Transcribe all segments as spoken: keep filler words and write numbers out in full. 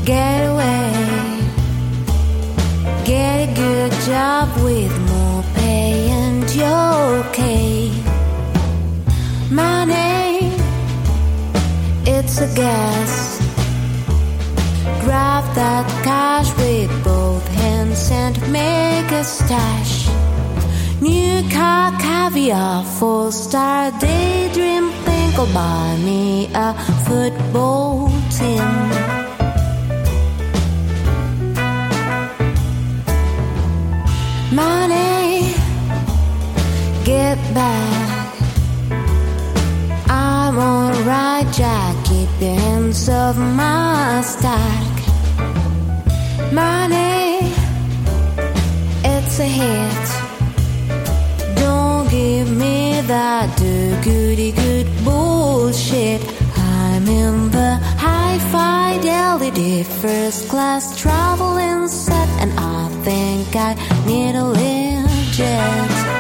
Get away, get a good job with more pay and you're okay. Money, it's a gas. Grab that cash with both hands and make a stash. New car, caviar, four-star daydream. Think I'll buy me a football team. Money, get back. I'm alright, Jack. Keep your hands off my stack. Money, it's a hit. Don't give me that do-goody-good bullshit. I'm in the high fidelity first class traveling set, and I think I need a Learjet.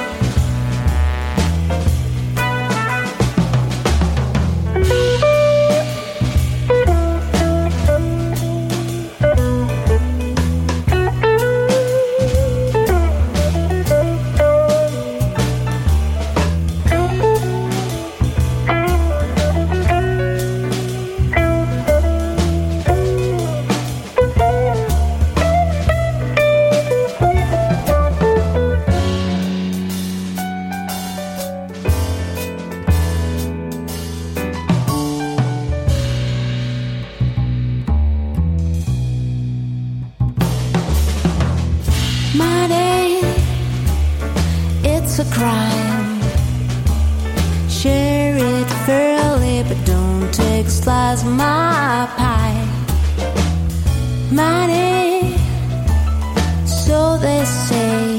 Money, it's a crime. Share it fairly, but don't take slice my pie. Money, so they say,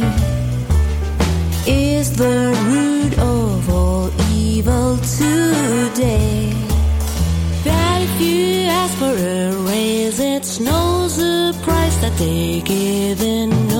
is the root of all evil today. But if you ask for a raise, it's no surprise that they give in.